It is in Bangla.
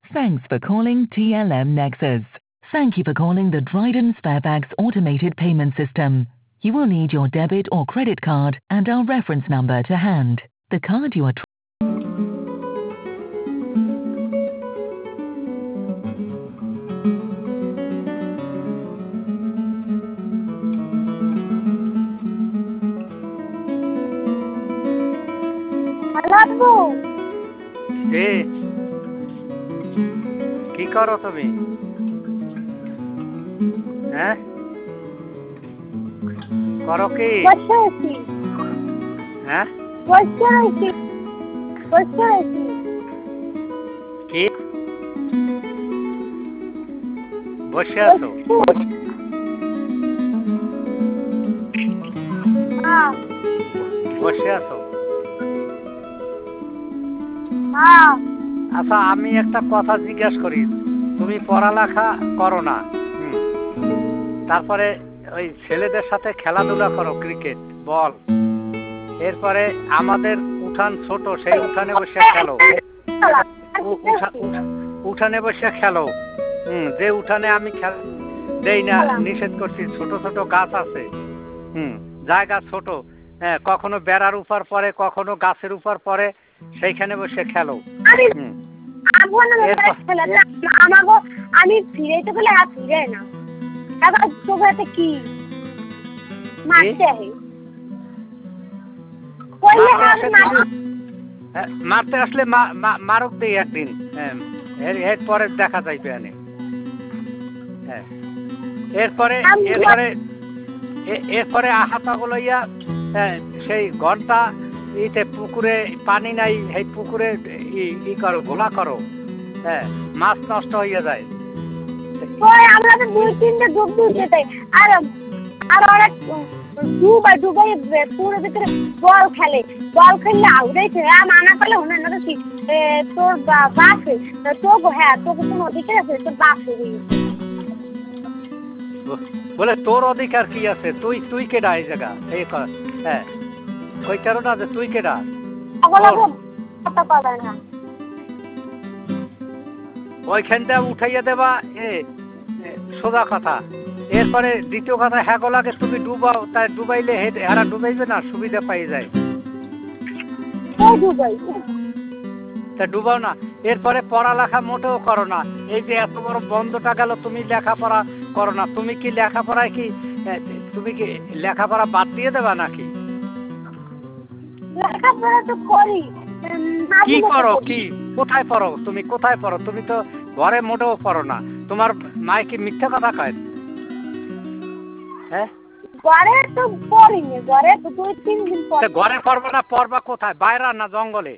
Thanks for calling TLM Nexus. Thank you for calling the Dryden Sparebags automated payment system. You will need your debit or credit card and our reference number to hand. The card you are লাগবো কি করো তুমি? হ্যাঁ, করো কি? বসে আছি। হ্যাঁ, বসে আছি। বসে আছি। কি বসে আছো? হ্যাঁ বসে আছো? হ্যাঁ। আচ্ছা, আমি একটা কথা জিজ্ঞাসা করি, তুমি পড়ালেখা করো না, তারপরে ওই ছেলেদের সাথে খেলাধুলা করো, ক্রিকেট বল, এরপরে আমাদের উঠান ছোট, সেই উঠানে বসে খেলো, উঠানে বসে খেলো। যে উঠানে আমি দেই না, নিষেধ করছি, ছোট ছোট গাছ আছে, জায়গা ছোট, হ্যাঁ, কখনো বেড়ার উপর পরে, কখনো গাছের উপর পরে, সেইখানে বসে খেলো। আমি ফিরাইতে গেলে আর ফিরে না, তোকে কি মারতে মারতে আসলে মারক দেই একদিন, এর পরে দেখা যাইবে। হ্যাঁ, এরপরে এরপরে এরপরে আহাতা লইয়া সেই ঘন্টা ইতে পুকুরে পানি নাই, এই পুকুরে ই করো, ঘোলা করো, হ্যাঁ, মাছ নষ্ট হইয়া যায়। আমরা তো 2-3টে ডুব দিতে চাই, আর অনেক ডুবাই পুরো ভিতরে বল খেললে আউড়াইছে। মানা করলে হনে না কি তোর বাপে তোকে, হ্যাঁ তোকে কোনো অধিকার আছে? তোর বাপে বলে তোর অধিকার কি আছে? তুই কেডা এই জায়গা? এই হ্যাঁ, ওই কারণে আছে, তুই কেডা? ওইখানটা উঠাইয়া দেবা, সোজা কথা। এরপরে দ্বিতীয় কথা, হ্যাগোলাকে তুমি ডুবাও, তাই ডুবাইলে এরা ডুবাইবে না, সুবিধা পাই যায়, তা ডুবাও না। এরপরে পড়ালেখা মোটেও করো না, এই যে এত বড় বন্ধটা গেল, তুমি লেখাপড়া করো না। তুমি কি লেখাপড়ায় কি তুমি কি লেখাপড়া বাদ দিয়ে দেবা নাকি? লেখাপড়া তো করি। কি করো? কি কোথায় পড়ো? তুমি কোথায় পড়ো? তুমি তো ঘরে মোটেও পড়ো না। তোমার মায়ে কি মিথ্যা কথা কয়? হ্যাঁ, ঘরে তো পড়িনি, ঘরে তো 2-3 দিন পর। ঘরে পড়বা না, পড়বা কোথায়? বাইরে না জঙ্গলে?